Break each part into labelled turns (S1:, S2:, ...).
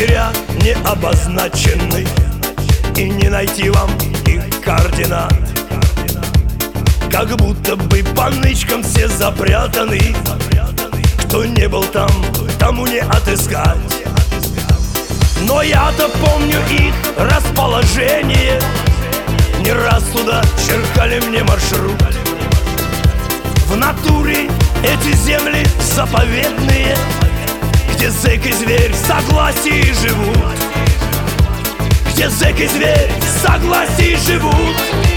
S1: лагеря не обозначены, и не найти вам их координат. Как будто бы по нычкам все запрятаны. Кто не был там, тому не отыскать. Но я-то помню их расположение. Не раз туда черкали мне маршрут. В натуре эти земли заповедные, где зэк и зверь в согласии живут. Где зэк и зверь в согласии живут.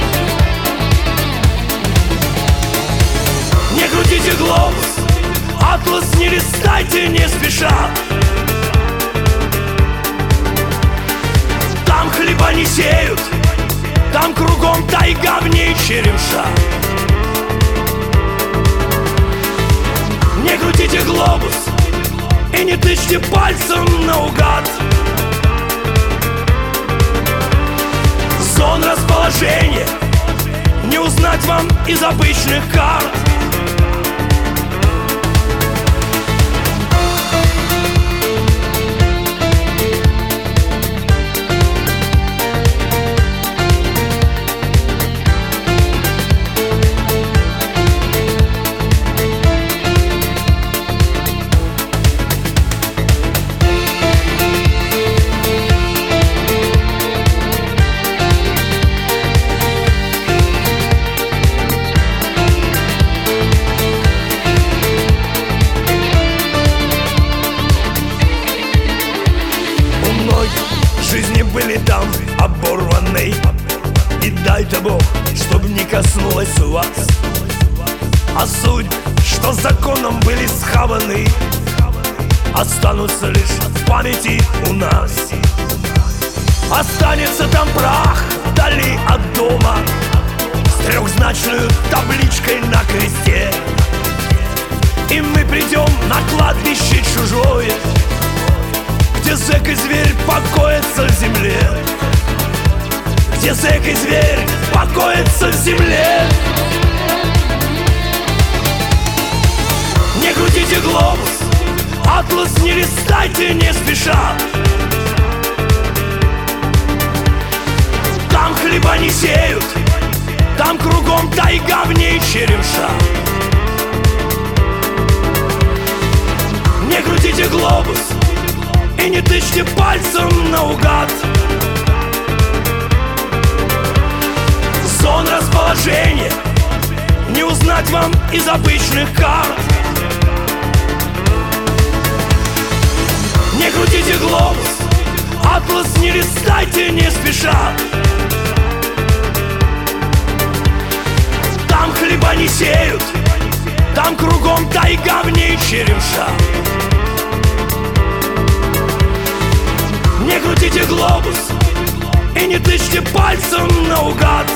S1: Не крутите глобус, атлас не листайте не спеша. Там хлеба не сеют, там кругом тайга, в ней черемша. Не крутите глобус и не тычьте пальцем наугад. Зон расположения не узнать вам из обычных карт. Жизни были там оборваны, и дай-то Бог, чтоб не коснулась вас. А суть, что законом были схаваны, останутся лишь в памяти у нас. Останется там прах вдали от дома с трехзначной табличкой на кресте. И мы придем на кладбище чужое, где зэк и зверь покоятся в земле. Где зэк и зверь покоятся в земле. Не крутите глобус, атлас не листайте не спеша. Там хлеба не сеют, там кругом тайга, в ней черемша. Не крутите глобус и не тычьте пальцем наугад. Зон расположения не узнать вам из обычных карт. Не крутите глобус, атлас не листайте не спеша. Там хлеба не сеют, там кругом тайга, в ней черемша. Не крутите глобус и не тычьте пальцем наугад.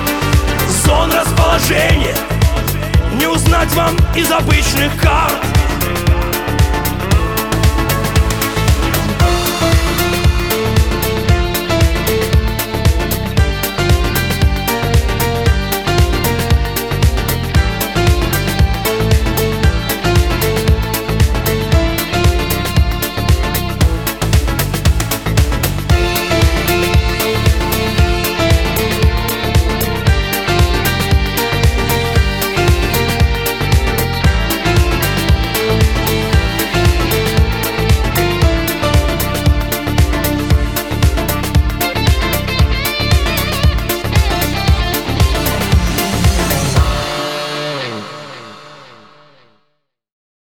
S1: Зон расположения не узнать вам из обычных карт.